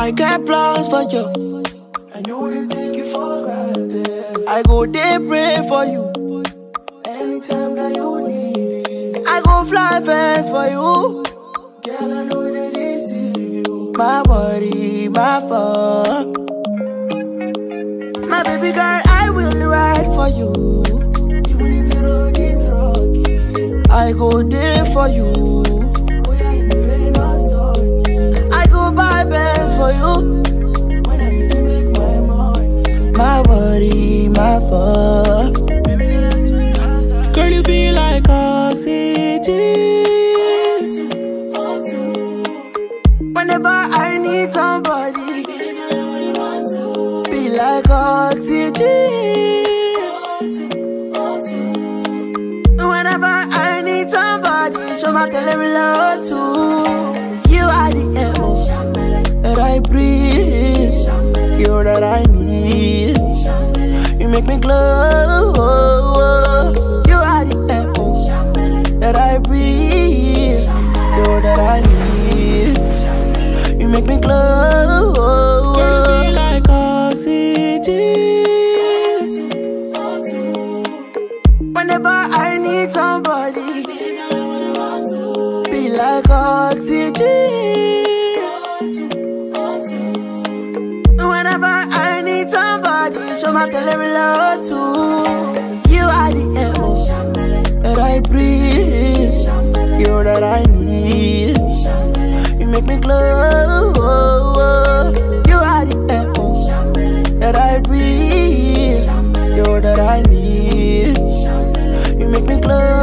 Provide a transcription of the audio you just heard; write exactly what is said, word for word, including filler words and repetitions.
I get plans for you. I know they take you for granted. I go there pray for you. Anytime that you need it, I go fly fast for you. girl, I know they deceive you. My body, my fault. My baby girl, I will ride for you. Even if the road is rocky, I go there for you. we are in the rain or sunny. I go buy bands for you. When I need to make my money, My body, my fault. baby, that's where I got. Girl, you be like oxygen. Whenever I need somebody, be like oxygen. Whenever I need somebody, show my girl every love too. You are the air that I breathe. You're that I need. You make me glow. You are the air that I breathe. You're that I need. You make me glow. Girl, you be like oxygen. Whenever I need somebody, be like oxygen. Whenever I need somebody, show my girl every love too. You are the air that I breathe. You're that I need. You make me glow. You are the air that I breathe. You're that I need. You make me glow.